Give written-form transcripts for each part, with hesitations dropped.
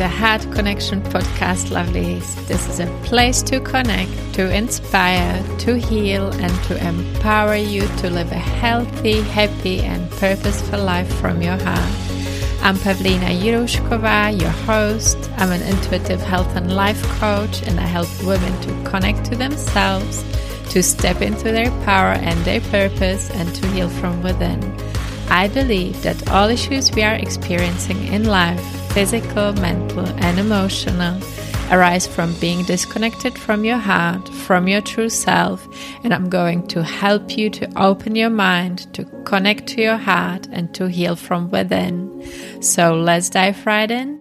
the Heart Connection podcast, lovelies. This is a place to connect, to inspire, to heal, and to empower you to live a healthy, happy, and purposeful life from your heart. I'm Pavlina Jirushkova, your host. I'm an intuitive health and life coach, and I help women to connect to themselves, to step into their power and their purpose, and to heal from within. I believe that all issues we are experiencing in life, physical, mental, and emotional, arise from being disconnected from your heart, from your true self, and I'm going to help you to open your mind, to connect to your heart, and to heal from within. So let's dive right in.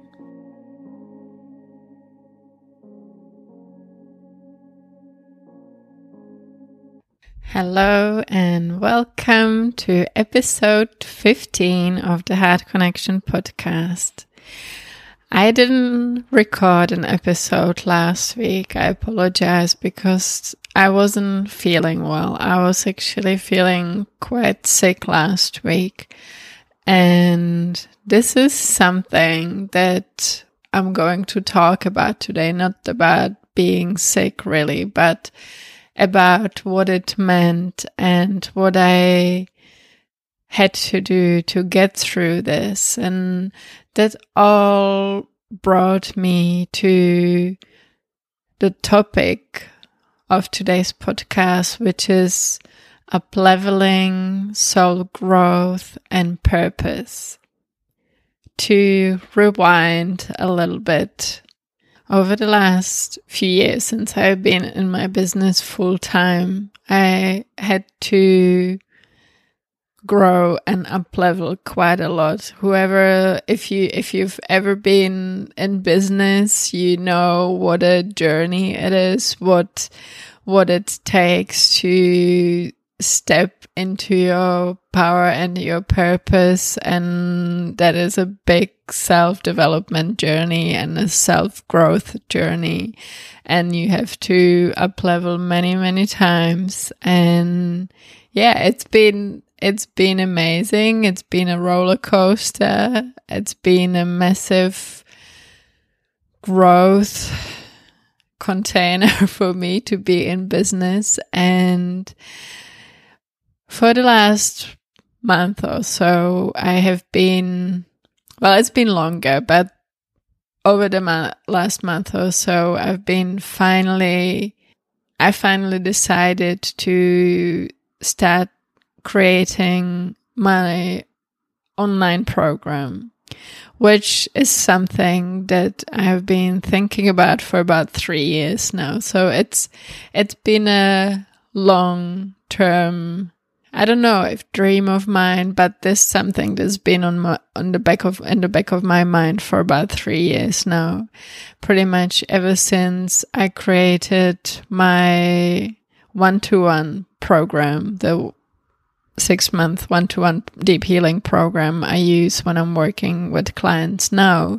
Hello and welcome to episode 15 of the Heart Connection podcast. I didn't record an episode last week. I apologize because I wasn't feeling well. I was actually feeling quite sick last week. And this is something that I'm going to talk about today, not about being sick really, but about what it meant and what I had to do to get through this. And that all brought me to the topic of today's podcast, which is up-leveling, soul growth, and purpose. To rewind a little bit, over the last few years since I've been in my business full time, I had to grow and up-level quite a lot. If you've ever been in business, you know what a journey it is, what it takes to step into your power and your purpose, and that is a big self-development journey and a self-growth journey, and you have to up-level many times. And yeah, it's been amazing. It's been a roller coaster. It's been a massive growth container for me to be in business. And for the last month or so, I have been, well, it's been longer, but over the last month or so, I finally decided to start creating my online program, which is something that I have been thinking about for about 3 years now. So it's been a long-term, I don't know if dream of mine, but this is something that's been in the back of my mind for about 3 years now. Pretty much ever since I created my one-to-one program, the 6-month one-to-one deep healing program I use when I'm working with clients now.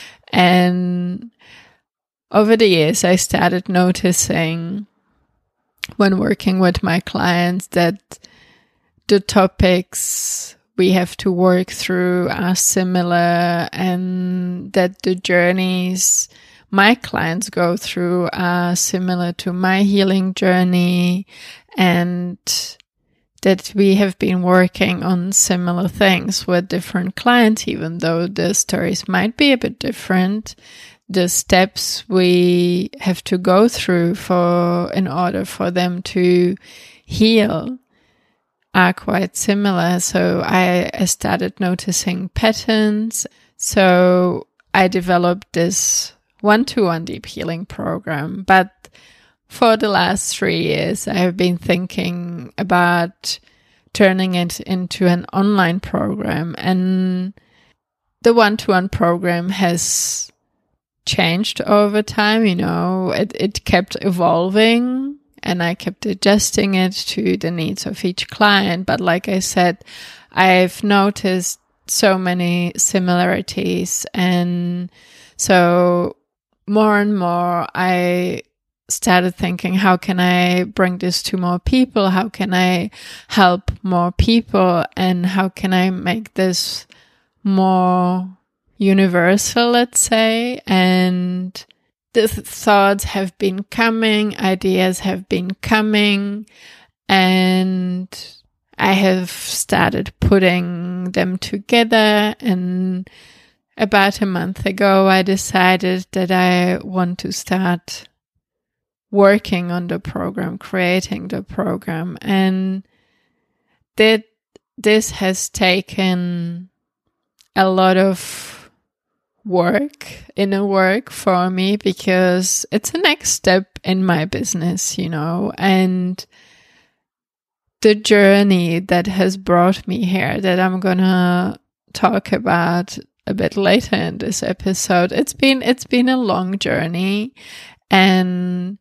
And over the years, I started noticing when working with my clients that the topics we have to work through are similar, and that the journeys my clients go through are similar to my healing journey, and that we have been working on similar things with different clients, even though the stories might be a bit different. The steps we have to go through in order for them to heal are quite similar. So I started noticing patterns. So I developed this one-to-one deep healing program. But for the last 3 years, I have been thinking about turning it into an online program. And the one-to-one program has changed over time. You know, it kept evolving, and I kept adjusting it to the needs of each client. But like I said, I've noticed so many similarities. And so more and more, I started thinking, how can I bring this to more people? How can I help more people? And how can I make this more universal, let's say. And the thoughts have been coming, ideas have been coming, and I have started putting them together. And about a month ago, I decided that I want to start working on the program, creating the program. And that this has taken a lot of inner work for me, because it's the next step in my business, and the journey that has brought me here, that I'm gonna talk about a bit later in this episode. It's been a long journey, and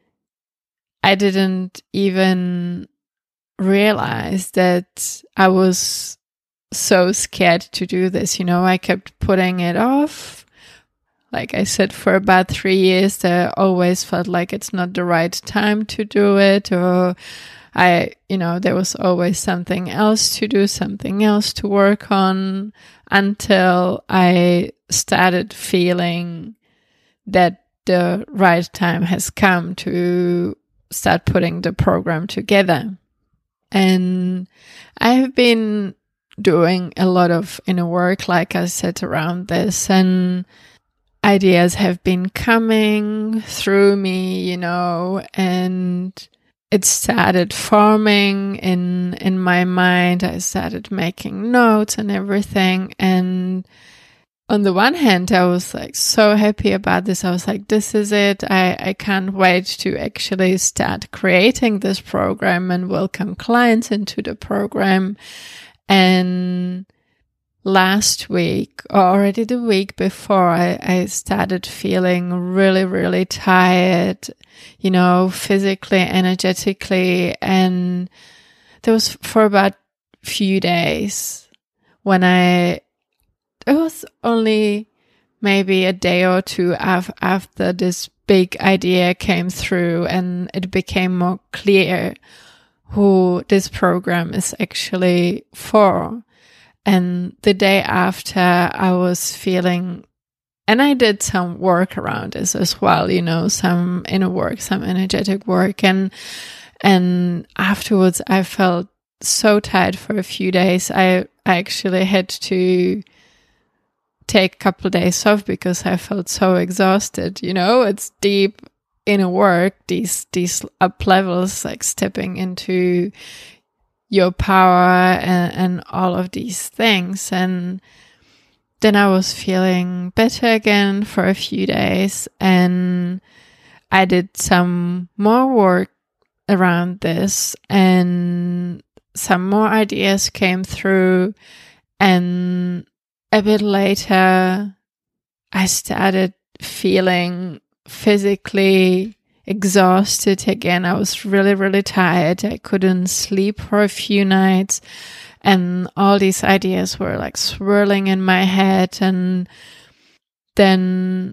I didn't even realize that I was so scared to do this. I kept putting it off. Like I said, for about 3 years, I always felt like it's not the right time to do it, or there was always something else to do, something else to work on, until I started feeling that the right time has come to start putting the program together. And I have been doing a lot of inner work, like I said, around this, and ideas have been coming through me, and it started forming in my mind. I started making notes and everything. And on the one hand, I was like so happy about this. I was like, this is it. I can't wait to actually start creating this program and welcome clients into the program. And last week, or already the week before, I started feeling really, really tired, physically, energetically. And there was for about a few days when it was only maybe a day or two after this big idea came through, and it became more clear who this program is actually for. And the day after, I was feeling, and I did some work around this as well, some inner work, some energetic work. And afterwards, I felt so tired for a few days. I actually had to take a couple of days off because I felt so exhausted. It's deep inner work, these up levels, like stepping into your power and all of these things. And then I was feeling better again for a few days, and I did some more work around this, and some more ideas came through. And a bit later, I started feeling physically exhausted again. I was really, really tired. I couldn't sleep for a few nights, and all these ideas were like swirling in my head. And then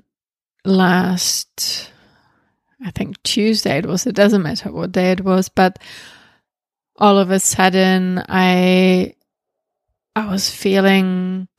last, I think Tuesday it doesn't matter what day it was, but all of a sudden I was feeling,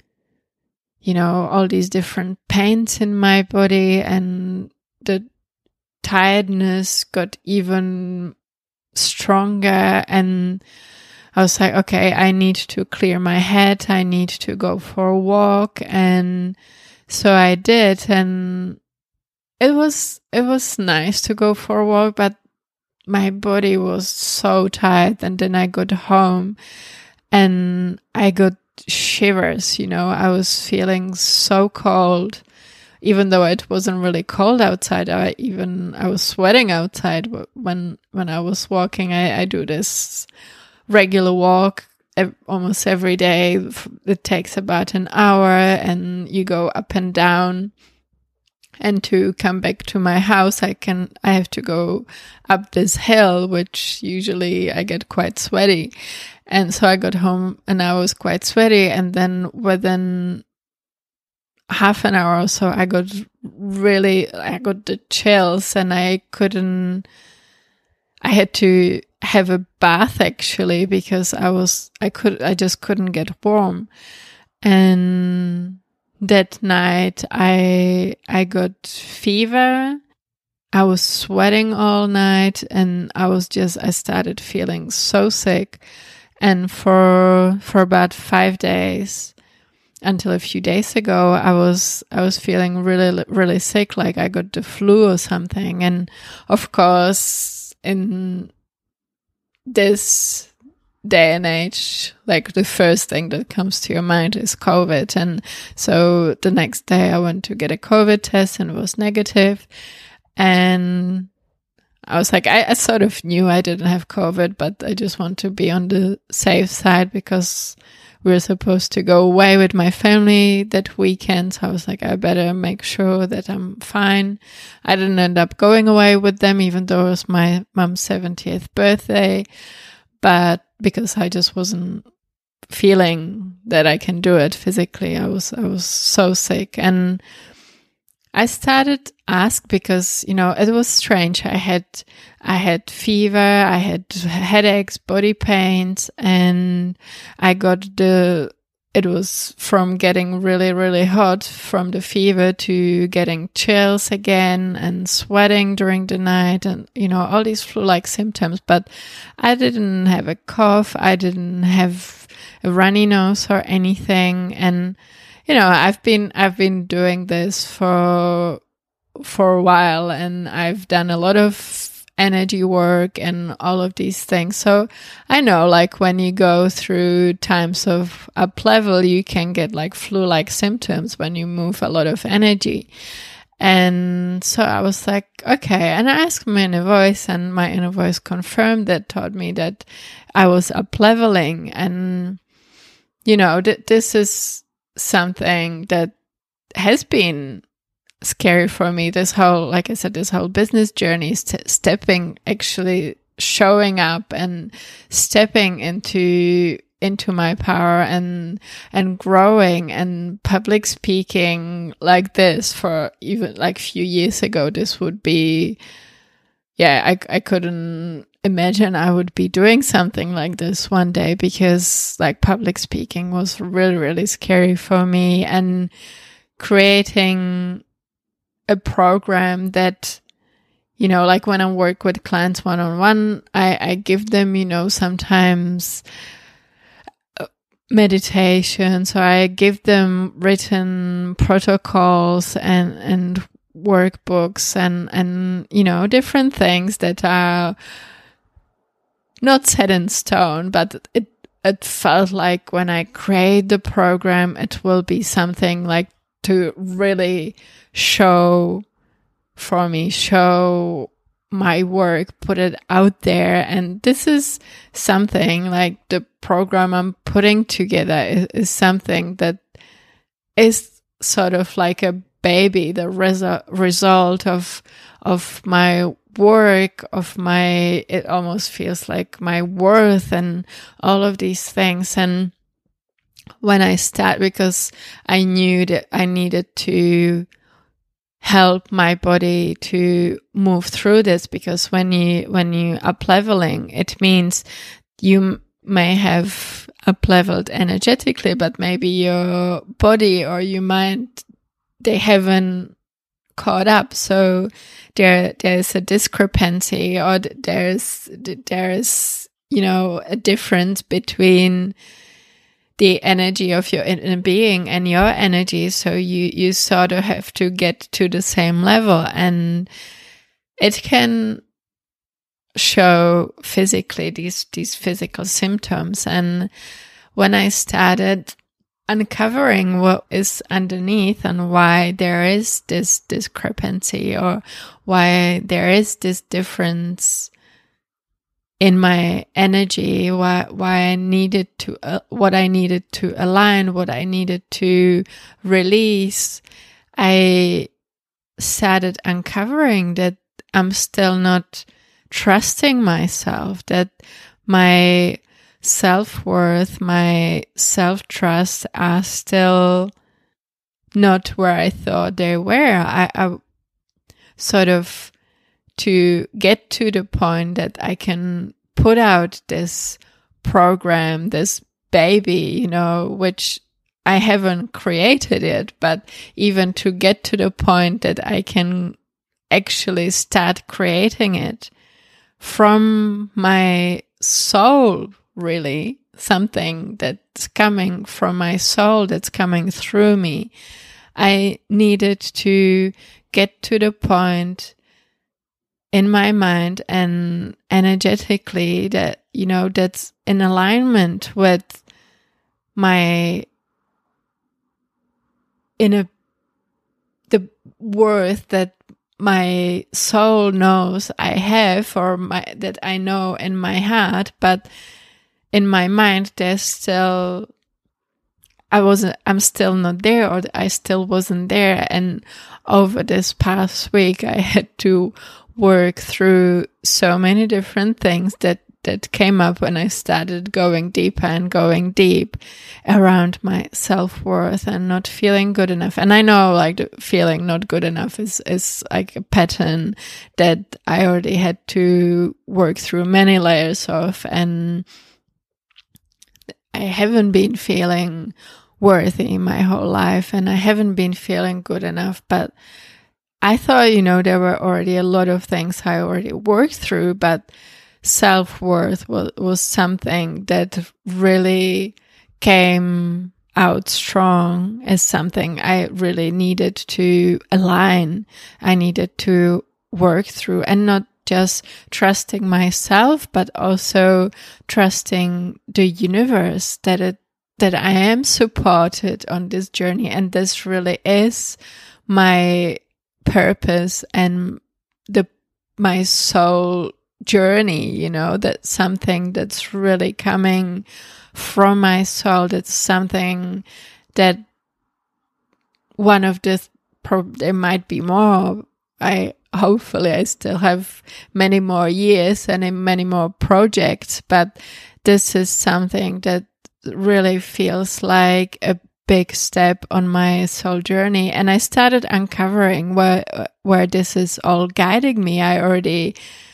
all these different pains in my body, and the tiredness got even stronger. And I was like, okay, I need to clear my head. I need to go for a walk. And so I did. And it was nice to go for a walk, but my body was so tired. And then I got home and I got shivers, I was feeling so cold. Even though it wasn't really cold outside, I was sweating outside when I was walking. I do this regular walk almost every day. It takes about an hour, and you go up and down. And to come back to my house, I have to go up this hill, which usually I get quite sweaty. And so I got home and I was quite sweaty. And then within half an hour or so, I got the chills, and I had to have a bath actually, because I just couldn't get warm. And that night I got fever. I was sweating all night, and I started feeling so sick. And for about 5 days, until a few days ago, I was feeling really, really sick, like I got the flu or something. And of course, in this day and age, like the first thing that comes to your mind is COVID. And so the next day I went to get a COVID test and it was negative. And I was like, I sort of knew I didn't have COVID, but I just want to be on the safe side because we were supposed to go away with my family that weekend. So I was like, I better make sure that I'm fine. I didn't end up going away with them, even though it was my mom's 70th birthday, but because I just wasn't feeling that I can do it physically. I was so sick. And I started ask because, it was strange. I had fever, I had headaches, body pains, and it was from getting really, really hot from the fever to getting chills again and sweating during the night and, all these flu-like symptoms. But I didn't have a cough. I didn't have a runny nose or anything. And I've been doing this for a while, and I've done a lot of energy work and all of these things. So I know, like, when you go through times of up level, you can get like flu-like symptoms when you move a lot of energy. And so I was like, okay. And I asked my inner voice, and my inner voice confirmed that, told me that I was up leveling. And, this is something that has been scary for me. This whole, like I said, this whole business journey is actually showing up and stepping into my power and growing, and public speaking like this. For even like a few years ago, this would be, I couldn't imagine I would be doing something like this one day, because like public speaking was really, really scary for me. And creating a program that, like when I work with clients one-on-one, I give them, sometimes meditation. So I give them written protocols and workbooks and different things that are not set in stone, but it felt like when I create the program, it will be something like to really show my work, put it out there. And this is something like the program I'm putting together is something that is sort of like a baby, the result of my work, it almost feels like my worth and all of these things. And when I start, because I knew that I needed to help my body to move through this, because when you up leveling, it means you may have up leveled energetically, but maybe your body or your mind, they haven't caught up. So there's a discrepancy, or there's a difference between the energy of your inner being and your energy. So you sort of have to get to the same level, and it can show physically these physical symptoms. And when I started uncovering what is underneath and why there is this discrepancy, or why there is this difference in my energy, what I needed to align, what I needed to release, I started uncovering that I'm still not trusting myself, that my self-worth, my self-trust are still not where I thought they were. I sort of, to get to the point that I can put out this program, this baby, which I haven't created it, but even to get to the point that I can actually start creating it from my soul, really, something that's coming from my soul, that's coming through me. I needed to get to the point in my mind and energetically that, that's in alignment with the worth that my soul knows I have, or that I know in my heart, but in my mind I'm still not there, or I still wasn't there. And over this past week, I had to work through so many different things that came up when I started going deeper and going deep around my self-worth and not feeling good enough. And I know the feeling not good enough is like a pattern that I already had to work through many layers of, and I haven't been feeling worthy my whole life, and I haven't been feeling good enough. But I thought, there were already a lot of things I already worked through, but self-worth was something that really came out strong as something I really needed to align. I needed to work through, and not just trusting myself, but also trusting the universe that I am supported on this journey, and this really is my purpose and my soul journey, that's something that's really coming from my soul. That's something that there might be more. Hopefully I still have many more years and many more projects, but this is something that really feels like a big step on my soul journey. And I started uncovering where this is all guiding me. I already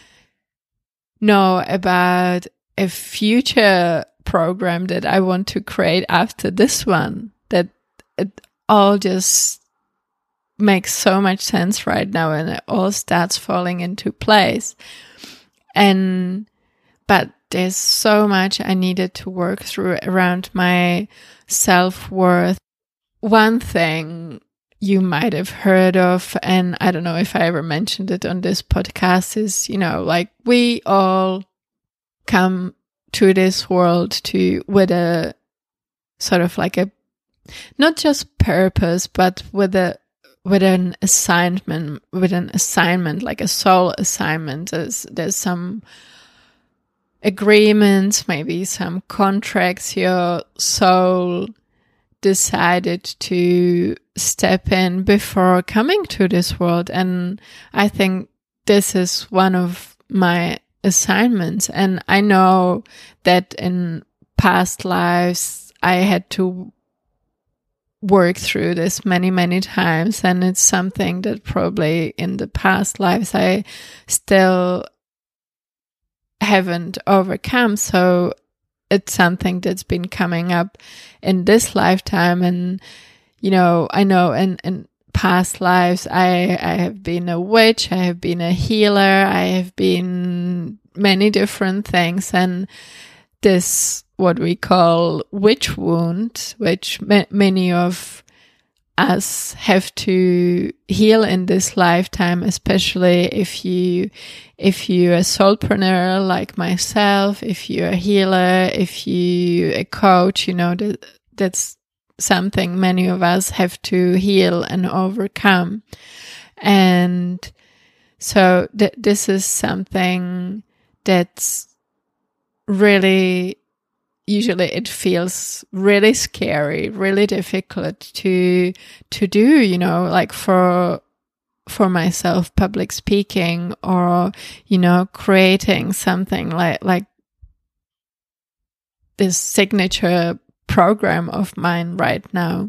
know about a future program that I want to create after this one, that it all just makes so much sense right now, and it all starts falling into place. But there's so much I needed to work through around my self-worth. One thing you might have heard of, and I don't know if I ever mentioned it on this podcast, is, we all come to this world with a sort of not just purpose, but with an assignment, like a soul assignment. There's some agreements, maybe some contracts your soul decided to step in before coming to this world. And I think this is one of my assignments. And I know that in past lives, I had to work through this many, many times. And it's something that probably in the past lives I still haven't overcome. So it's something that's been coming up in this lifetime. And, I know in past lives, I have been a witch, I have been a healer, I have been many different things. And this, what we call witch wound, which many of us have to heal in this lifetime, especially if you're a soulpreneur like myself, if you're a healer, if you're a coach, that's something many of us have to heal and overcome. And so this is something that's really, usually it feels really scary, really difficult to do, like for myself, public speaking, or, creating something like this signature program of mine right now.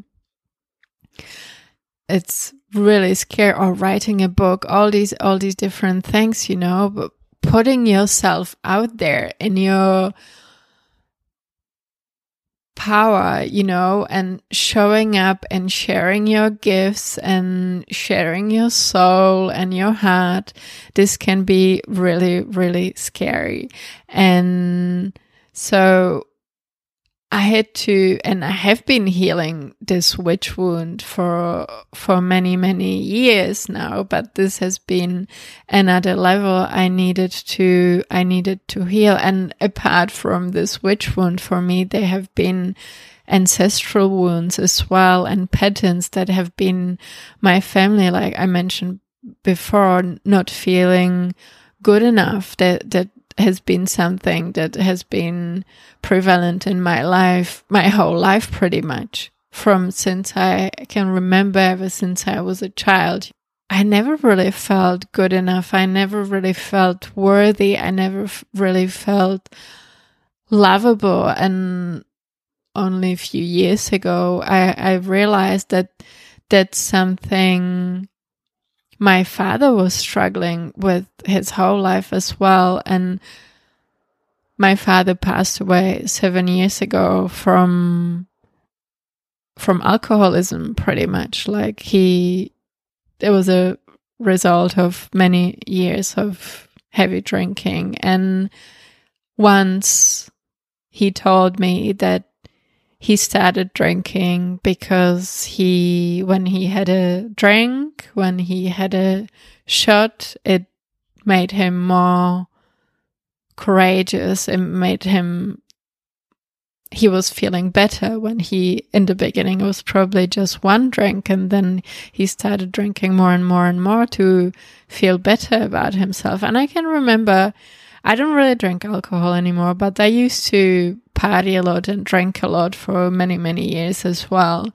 It's really scary, or writing a book, all these different things, but putting yourself out there in your power, and showing up and sharing your gifts and sharing your soul and your heart. This can be really, really scary. And so I had to, and I have been healing this witch wound for many, many years now, but this has been another level I needed to heal. And apart from this witch wound, for me, there have been ancestral wounds as well, and patterns that have been my family, like I mentioned before, not feeling good enough, that has been something that has been prevalent in my life, my whole life pretty much, from since I can remember, ever since I was a child. I never really felt good enough. I never really felt worthy. I never really felt lovable. And only a few years ago, I realized that that's something my father was struggling with his whole life as well. And my father passed away 7 years ago from alcoholism, pretty much. Like it was a result of many years of heavy drinking. And once he told me that he started drinking because when he had a drink, when he had a shot, it made him more courageous. It made him, he was feeling better when in the beginning, it was probably just one drink, and then he started drinking more and more and more to feel better about himself. And I can remember, I don't really drink alcohol anymore, but I used to party a lot and drink a lot for many, many years as well.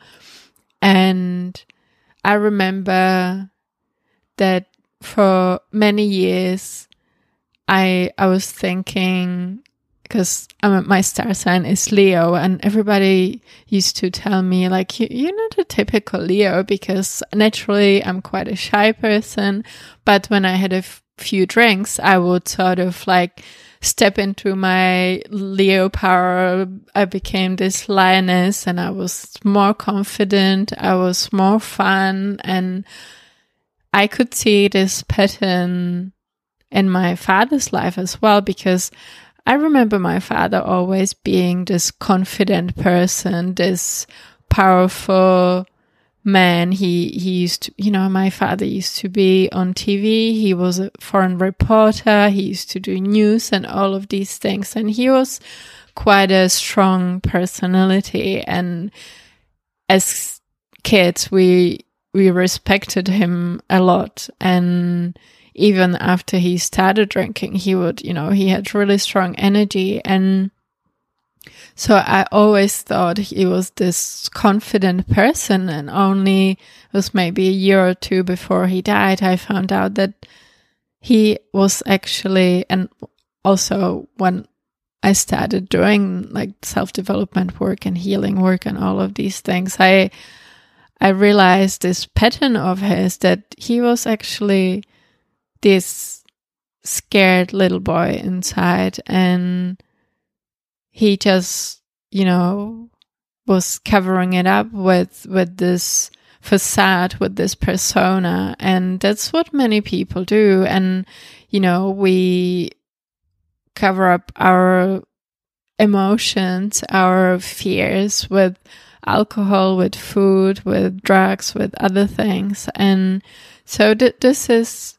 And I remember that for many years, I was thinking, because my star sign is Leo, and everybody used to tell me, like, you're not a typical Leo, because naturally I'm quite a shy person. But when I had a few drinks, I would sort of like step into my Leo power. I became this lioness, and I was more confident. I was more fun, and I could see this pattern in my father's life as well, because I remember my father always being this confident person, this powerful man. He used to, my father used to be on TV. He was a foreign reporter. He used to do news and all of these things. And he was quite a strong personality. And as kids, we respected him a lot. And even after he started drinking, he would, he had really strong energy. And so I always thought he was this confident person, and only it was maybe a year or two before he died, I found out that he was actually, and also when I started doing like self-development work and healing work and all of these things, I realized this pattern of his, that he was actually this scared little boy inside, and he just, was covering it up with this facade, with this persona. And that's what many people do. And, we cover up our emotions, our fears with alcohol, with food, with drugs, with other things. And so this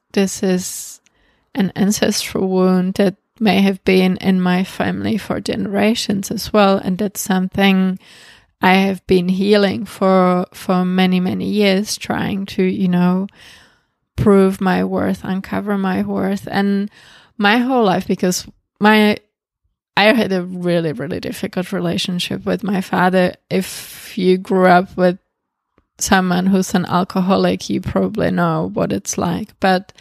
is an ancestral wound that may have been in my family for generations as well. And that's something I have been healing for many, many years, trying to, prove my worth, uncover my worth. And my whole life, because I had a really, really difficult relationship with my father. If you grew up with someone who's an alcoholic, you probably know what it's like. But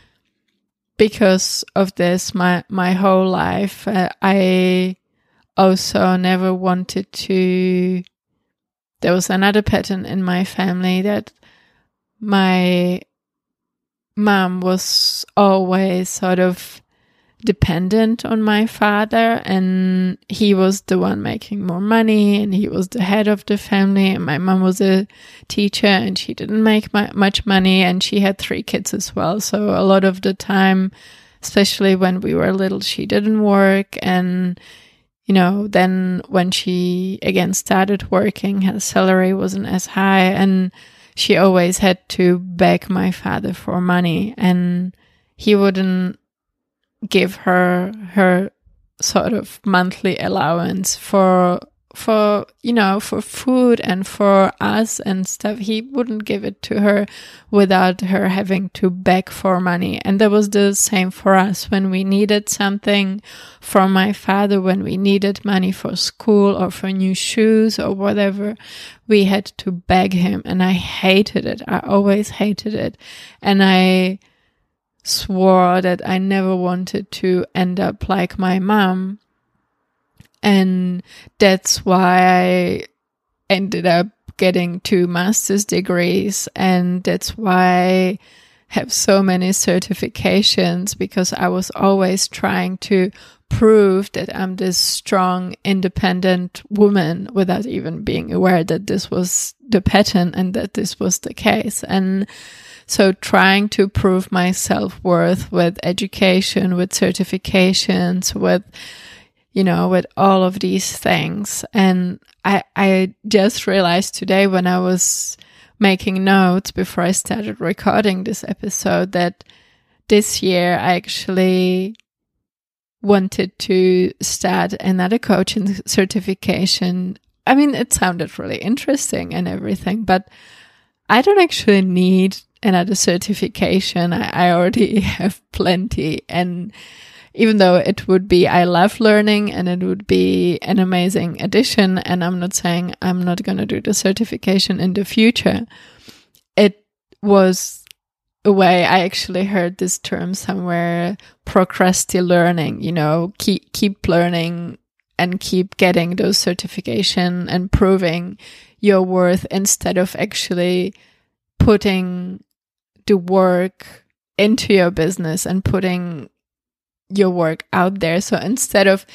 because of this, my whole life, I also never wanted to. There was another pattern in my family, that my mom was always sort of dependent on my father, and he was the one making more money, and he was the head of the family, and my mom was a teacher and she didn't make much money, and she had 3 kids as well. So a lot of the time, especially when we were little, she didn't work. And then when she again started working, her salary wasn't as high, and she always had to beg my father for money, and he wouldn't give her sort of monthly allowance for food and for us and stuff. He wouldn't give it to her without her having to beg for money. And that was the same for us when we needed something from my father, when we needed money for school or for new shoes or whatever, we had to beg him. And I hated it. I always hated it. And I swore that I never wanted to end up like my mom. And that's why I ended up getting 2 master's degrees. And that's why I have so many certifications, because I was always trying to prove that I'm this strong, independent woman without even being aware that this was the pattern and that this was the case. And so trying to prove my self-worth with education, with certifications, with all of these things. And I just realized today when I was making notes before I started recording this episode that this year I actually wanted to start another coaching certification. I mean, it sounded really interesting and everything, but I don't actually need another certification. I already have plenty. And even though I love learning and it would be an amazing addition, and I'm not saying I'm not going to do the certification in the future, it was a way. I actually heard this term somewhere, procrasti-learning, keep learning and keep getting those certification and proving your worth instead of actually putting the work into your business and putting your work out there. So instead of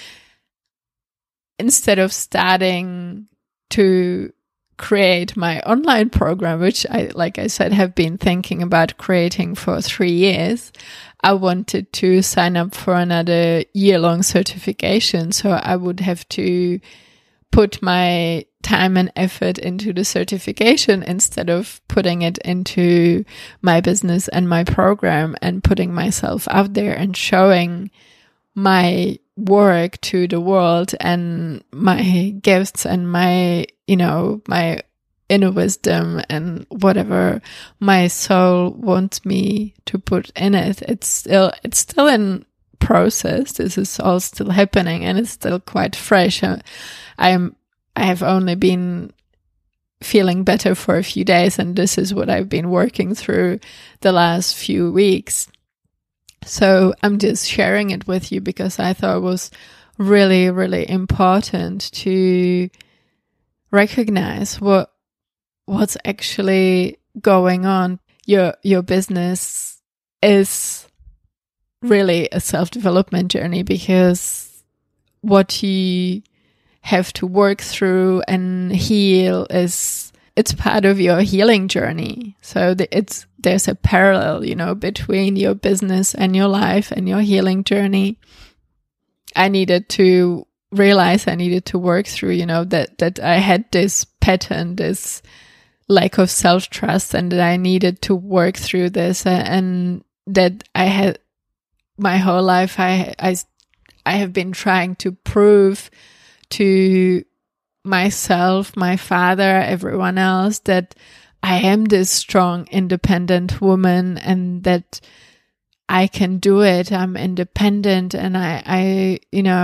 starting to create my online program, which like I said, have been thinking about creating for 3 years, I wanted to sign up for another year-long certification. So I would have to put my time and effort into the certification instead of putting it into my business and my program and putting myself out there and showing my work to the world and my gifts and my inner wisdom and whatever my soul wants me to put in it. It's still in process. This is all still happening and it's still quite fresh. I have only been feeling better for a few days, and this is what I've been working through the last few weeks. So I'm just sharing it with you because I thought it was really, really important to recognize what's actually going on. Your business is really a self-development journey, because what you have to work through and heal it's part of your healing journey. So there's a parallel, between your business and your life and your healing journey. I needed to realize, I needed to work through, that I had this pattern, this lack of self-trust, and that I needed to work through this, and that I had my whole life, I have been trying to prove to myself, my father, everyone else, that I am this strong, independent woman and that I can do it. I'm independent and I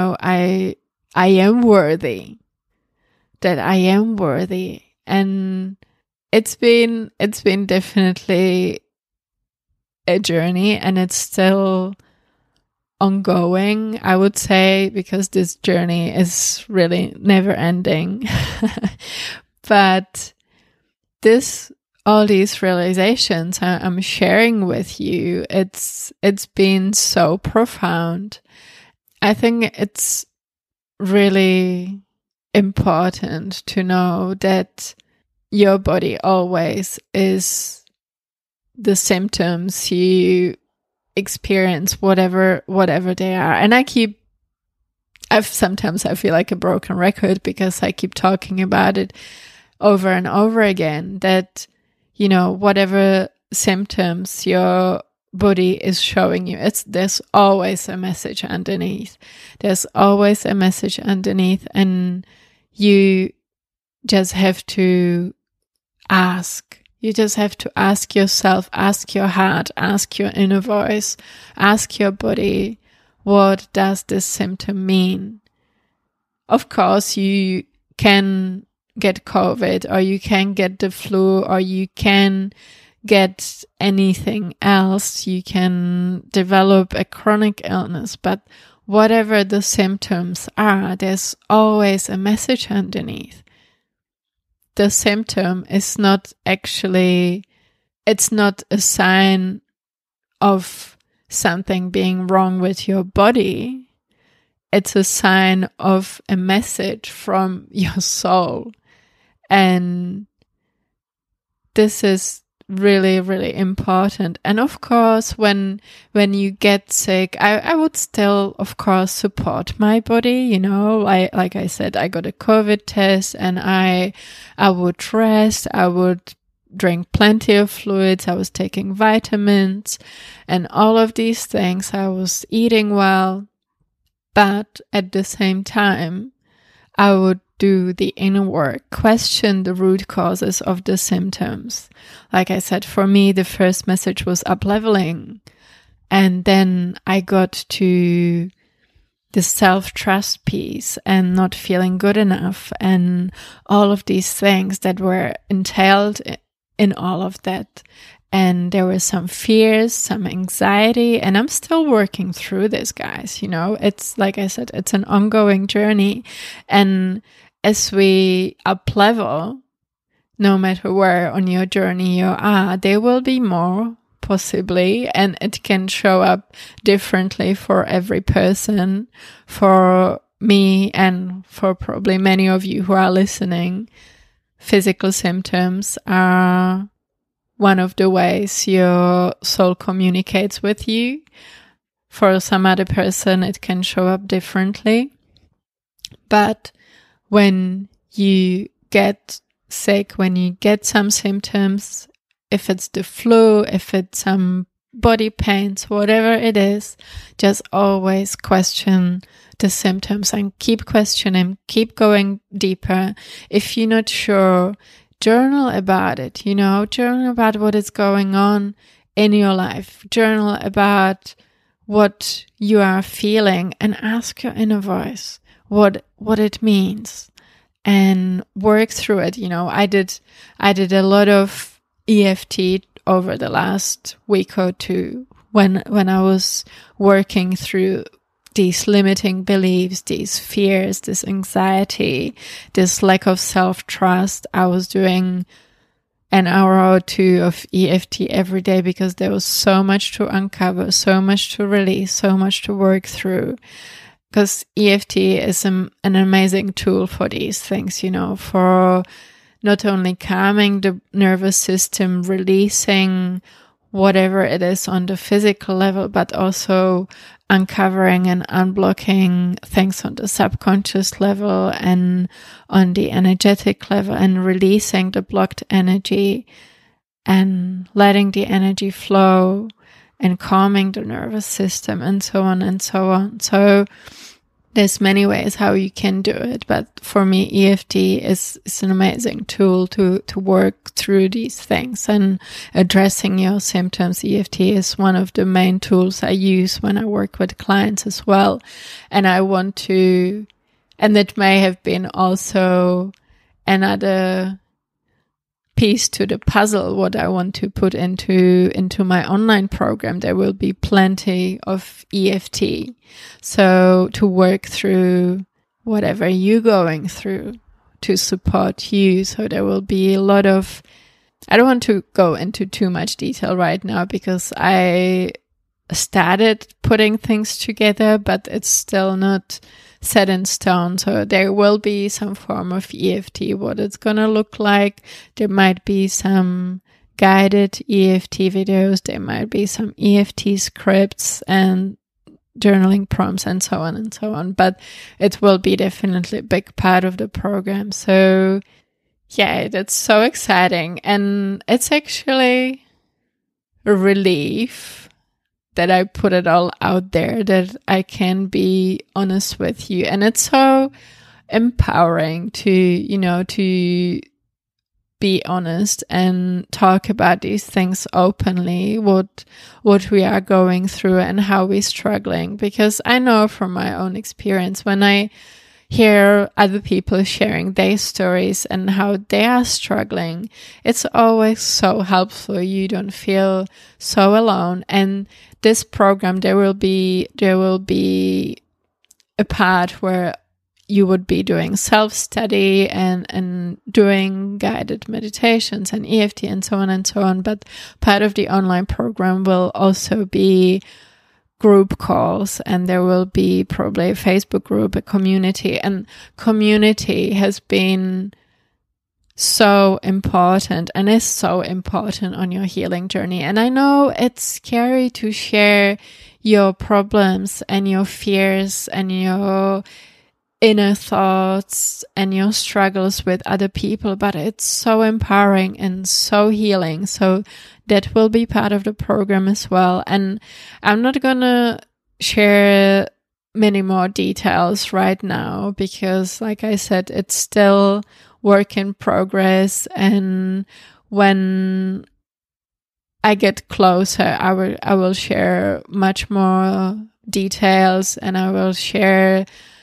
am worthy. That I am worthy. And it's been definitely a journey, and it's still ongoing, I would say, because this journey is really never ending. But this all these realizations I'm sharing with you, it's been so profound. I think it's really important to know that your body always is the symptoms you experience, whatever they are. And sometimes I feel like a broken record because I keep talking about it over and over again, that, you know, whatever symptoms your body is showing you, there's always a message underneath. There's always a message underneath, and you just have to ask. You just have to ask yourself, ask your heart, ask your inner voice, ask your body, what does this symptom mean? Of course, you can get COVID, or you can get the flu, or you can get anything else. You can develop a chronic illness, but whatever the symptoms are, there's always a message underneath. The symptom is not actually, it's not a sign of something being wrong with your body. It's a sign of a message from your soul. And this is really, really important. And of course, when you get sick, I would still, of course, support my body. You know, like I said, I got a COVID test, and I would rest, I would drink plenty of fluids, I was taking vitamins and all of these things. I was eating well, but at the same time, I would do the inner work, question the root causes of the symptoms. Like I said, for me, the first message was up-leveling. And then I got to the self-trust piece and not feeling good enough, and all of these things that were entailed in all of that. And there were some fears, some anxiety, and I'm still working through this, guys. You know, it's like I said, it's an ongoing journey. And as we up level, no matter where on your journey you are, there will be more, possibly, and it can show up differently for every person. For me, and for probably many of you who are listening, physical symptoms are one of the ways your soul communicates with you. For some other person, it can show up differently. But when you get sick, when you get some symptoms, if it's the flu, if it's some body pains, whatever it is, just always question the symptoms and keep questioning, keep going deeper. If you're not sure, journal about it, you know, journal about what is going on in your life, journal about what you are feeling, and ask your inner voice what it means, and work through it. You know, I did a lot of EFT over the last week or two when I was working through these limiting beliefs, these fears, this anxiety, this lack of self-trust. I was doing an hour or two of EFT every day because there was so much to uncover, so much to release, so much to work through. Because EFT is an amazing tool for these things, you know, for not only calming the nervous system, releasing whatever it is on the physical level, but also uncovering and unblocking things on the subconscious level and on the energetic level, and releasing the blocked energy and letting the energy flow and calming the nervous system, and so on and so on. So there's many ways how you can do it, but for me, EFT is an amazing tool to work through these things and addressing your symptoms. EFT is one of the main tools I use when I work with clients as well. And I want to, and it may have been also another piece to the puzzle, what I want to put into my online program. There will be plenty of EFT. So to work through whatever you're going through to support you. So there will be a lot of I don't want to go into too much detail right now because I started putting things together, but it's still not set in stone. So there will be some form of EFT, what it's going to look like. There might be some guided EFT videos. There might be some EFT scripts and journaling prompts and so on and so on. But it will be definitely a big part of the program. So yeah, that's so exciting. And it's actually a relief that I put it all out there, that I can be honest with you. And it's so empowering to be honest and talk about these things openly, what we are going through and how we're struggling. Because I know from my own experience, when I hear other people sharing their stories and how they are struggling, it's always so helpful. You don't feel so alone. And this program, there will be a part where you would be doing self-study and doing guided meditations and EFT and so on and so on. But part of the online program will also be group calls, and there will be probably a Facebook group, a community. And community has been so important and is so important on your healing journey. And I know it's scary to share your problems and your fears and your inner thoughts and your struggles with other people, but it's so empowering and so healing. So that will be part of the program as well. And I'm not gonna share many more details right now because, like I said, it's still work in progress. And when I get closer, I will share much more details, and I will share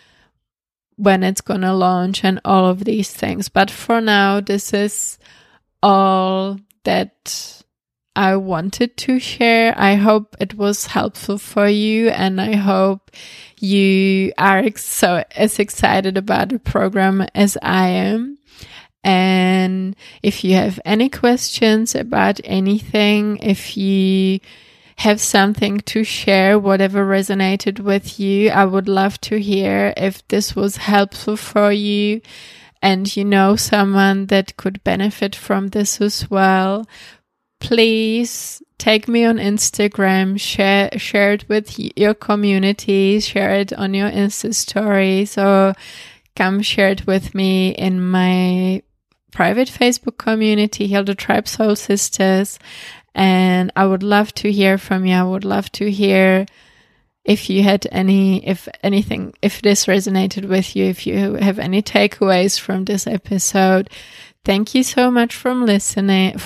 when it's going to launch and all of these things. But for now, this is all that I wanted to share. I hope it was helpful for you, and I hope you are as excited about the program as I am. And if you have any questions about anything, if you have something to share, whatever resonated with you, I would love to hear. If this was helpful for you and you know someone that could benefit from this as well, please tag me on Instagram, share it with your community, share it on your Insta stories, or come share it with me in my private Facebook community, Heal the Tribe Soul Sisters. And I would love to hear from you. I would love to hear if you had if this resonated with you, if you have any takeaways from this episode. Thank you so much for listening.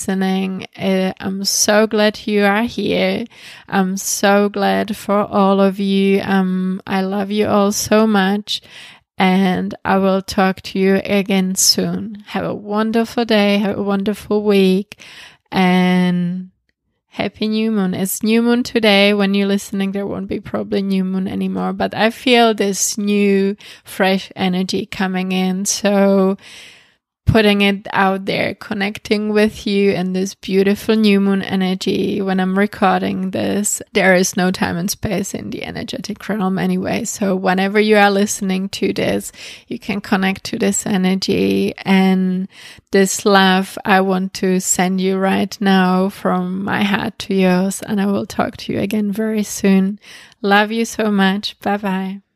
I'm so glad you are here. I'm so glad for all of you. I love you all so much. And I will talk to you again soon. Have a wonderful day. Have a wonderful week. And happy new moon. It's new moon today. When you're listening, there won't be probably new moon anymore. But I feel this new, fresh energy coming in. So putting it out there, connecting with you in this beautiful new moon energy. When I'm recording this, there is no time and space in the energetic realm anyway. So whenever you are listening to this, you can connect to this energy and this love I want to send you right now from my heart to yours. And I will talk to you again very soon. Love you so much. Bye-bye.